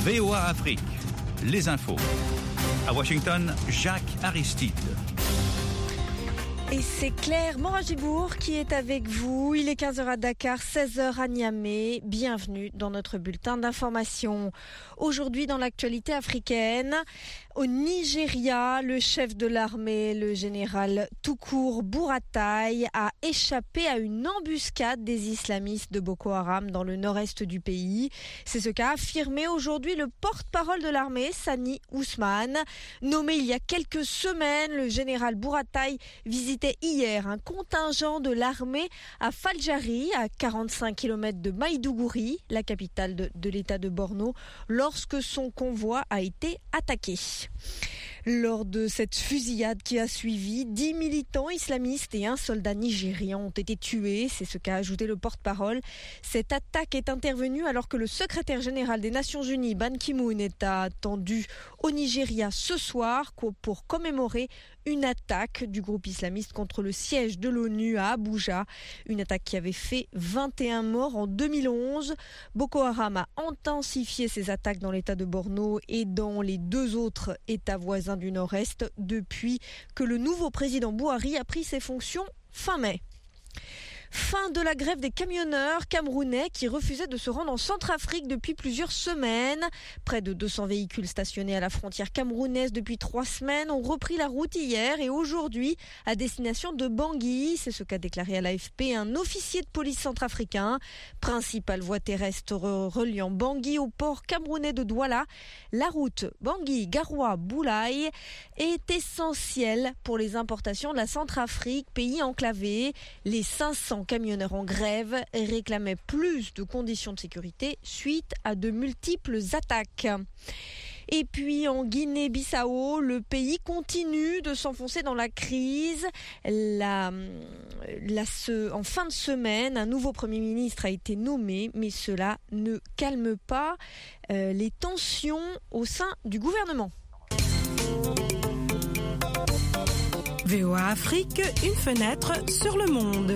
VOA Afrique, les infos. À Washington, Jacques Aristide. Et c'est Claire Moragibourg qui est avec vous. Il est 15h à Dakar, 16h à Niamey. Bienvenue dans notre bulletin d'information. Aujourd'hui, dans l'actualité africaine, au Nigeria, le chef de l'armée, le général Tukur Buratai, a échappé à une embuscade des islamistes de Boko Haram dans le nord-est du pays. C'est ce qu'a affirmé aujourd'hui le porte-parole de l'armée, Sani Ousmane. Nommé il y a quelques semaines, le général Buratai visitait hier un contingent de l'armée à Faljari, à 45 km de Maïdougouri, la capitale de l'état de Borno, lorsque son convoi a été attaqué. Lors de cette fusillade qui a suivi, 10 militants islamistes et un soldat nigérian ont été tués. C'est ce qu'a ajouté le porte-parole. Cette attaque est intervenue alors que le secrétaire général des Nations Unies, Ban Ki-moon, est attendu au Nigeria ce soir pour commémorer une attaque du groupe islamiste contre le siège de l'ONU à Abuja. Une attaque qui avait fait 21 morts en 2011. Boko Haram a intensifié ses attaques dans l'état de Borno et dans les deux autres états voisins du Nord-Est depuis que le nouveau président Buhari a pris ses fonctions fin mai. Fin de la grève des camionneurs camerounais qui refusaient de se rendre en Centrafrique depuis plusieurs semaines. Près de 200 véhicules stationnés à la frontière camerounaise depuis 3 semaines ont repris la route hier et aujourd'hui à destination de Bangui. C'est ce qu'a déclaré à l'AFP un officier de police centrafricain. Principale voie terrestre reliant Bangui au port camerounais de Douala. La route Bangui-Garoua-Boulaye est essentielle pour les importations de la Centrafrique, pays enclavé. Les 500 camionneurs en grève réclamaient plus de conditions de sécurité suite à de multiples attaques. Et puis en Guinée-Bissau, le pays continue de s'enfoncer dans la crise. En fin de semaine, un nouveau Premier ministre a été nommé, mais cela ne calme pas les tensions au sein du gouvernement. VOA Afrique, une fenêtre sur le monde.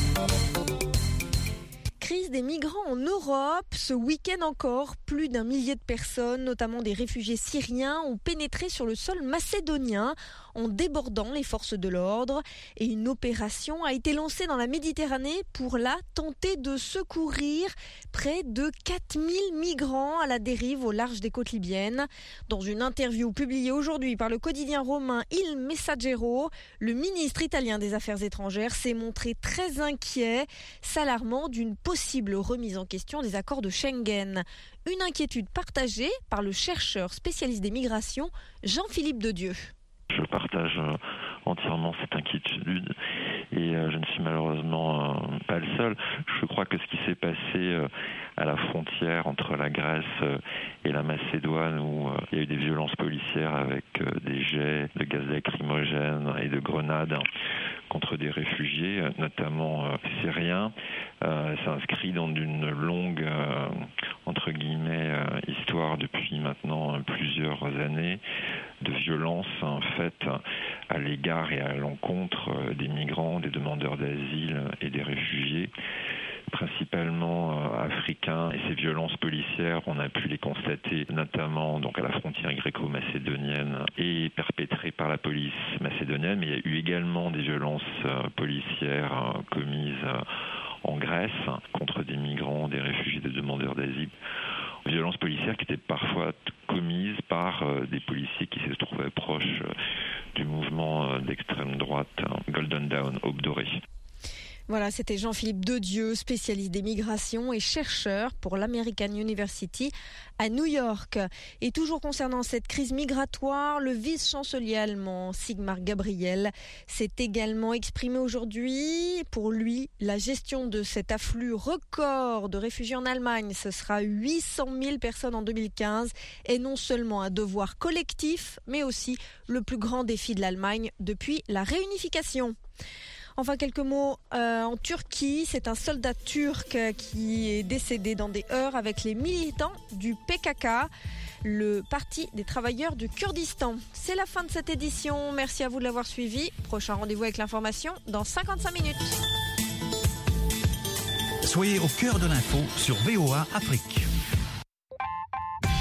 Crise des migrants en Europe. Ce week-end encore, plus d'1 millier de personnes, notamment des réfugiés syriens, ont pénétré sur le sol macédonien en débordant les forces de l'ordre. Et une opération a été lancée dans la Méditerranée pour tenter de secourir près de 4000 migrants à la dérive au large des côtes libyennes. Dans une interview publiée aujourd'hui par le quotidien romain Il Messaggero, le ministre italien des Affaires étrangères s'est montré très inquiet, s'alarmant d'une possible remise en question des accords de Schengen. Une inquiétude partagée par le chercheur spécialiste des migrations, Jean-Philippe Dedieu. Je partage entièrement cette inquiétude et je ne suis malheureusement pas le seul. Je crois que ce qui s'est passé à la frontière entre la Grèce et la Macédoine, où il y a eu des violences policières avec des jets de gaz lacrymogène et de grenades contre des réfugiés, notamment syriens, s'inscrit dans une longue, entre guillemets, histoire depuis maintenant plusieurs années de violence faites à l'égard et à l'encontre des migrants, des demandeurs d'asile et des réfugiés, principalement africains. Et ces violences policières, on a pu les constater notamment donc à la frontière gréco-macédonienne et perpétrées par la police macédonienne, mais il y a eu également des violences policières commises en Grèce contre des migrants, des réfugiés, des demandeurs d'asile. Violences policières qui étaient parfois commises par des policiers qui se trouvaient proches du mouvement d'extrême droite Golden Dawn, Aube dorée. Voilà, c'était Jean-Philippe Dedieu, spécialiste des migrations et chercheur pour l'American University à New York. Et toujours concernant cette crise migratoire, le vice-chancelier allemand Sigmar Gabriel s'est également exprimé aujourd'hui. Pour lui, la gestion de cet afflux record de réfugiés en Allemagne, ce sera 800 000 personnes en 2015, est non seulement un devoir collectif, mais aussi le plus grand défi de l'Allemagne depuis la réunification. Enfin, quelques mots en Turquie. C'est un soldat turc qui est décédé dans des heurts avec les militants du PKK, le Parti des travailleurs du Kurdistan. C'est la fin de cette édition. Merci à vous de l'avoir suivi. Prochain rendez-vous avec l'information dans 55 minutes. Soyez au cœur de l'info sur VOA Afrique.